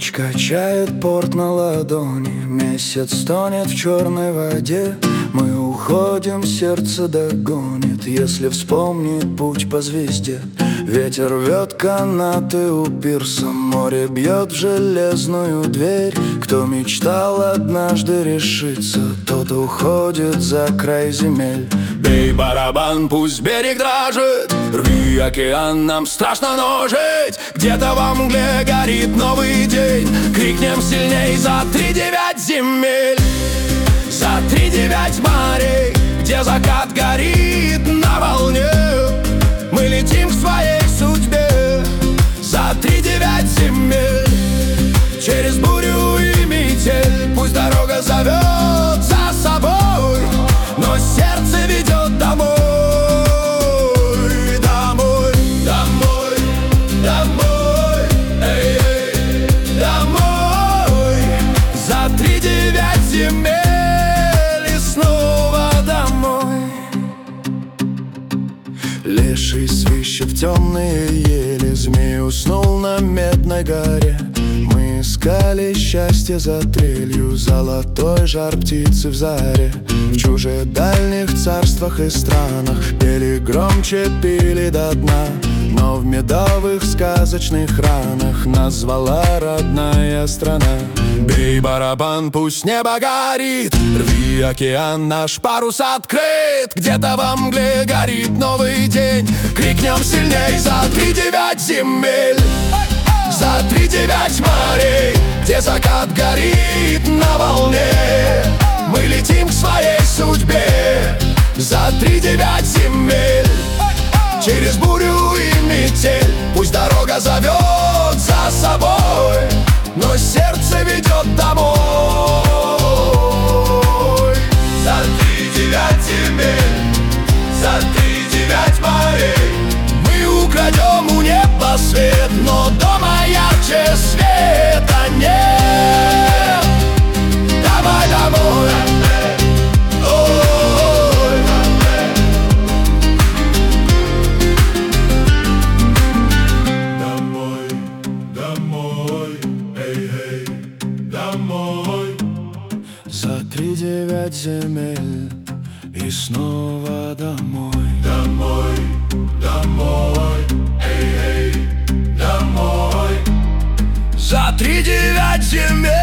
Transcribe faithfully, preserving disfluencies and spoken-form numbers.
Ночь качает порт на ладони, месяц тонет в черной воде. Мы уходим, сердце догонит, если вспомнит путь по звезде. Ветер рвет канаты у пирса, море бьет в железную дверь. Кто мечтал однажды решиться, тот уходит за край земель. Бей барабан, пусть берег дрожит, рви океан, нам страшно, но жить. Где-то во мгле горит новый день, крикнем сильней за три девять земель, за три девять морей, где закат горит на волне. Мы летим к своей судьбе за три девять земель, через бурю и метель. Пусть дорога зовет за собой, но сердце ведет домой. Домой, домой, домой, эй, эй, домой. За три девять земель и снова домой. Леший свищет темные ели, змей уснул на медной горе. Мы искали счастье за трелью, золотой жар птицы в заре. В чужих дальних царствах и странах пели громче, пили до дна. Но в медовых сказочных ранах нас звала родная страна. Бей барабан, пусть небо горит, рви океан, наш парус открыт. Где-то во мгле горит новый день, крикнем сильней за три девять земель, за три девять морей, где закат горит на волне. Мы летим к своей судьбе за три девять земель, через бурю и метель. Пусть дорога зовет за собой, но сердце ведет домой. За три девять земель, за три девять морей, мы украдем у неба свет, но дома ярче света нет. Давай домой. Ой. Домой, домой, эй, эй, домой. За три девять земель и снова домой. Домой, домой, эй, эй, домой. За три девять земель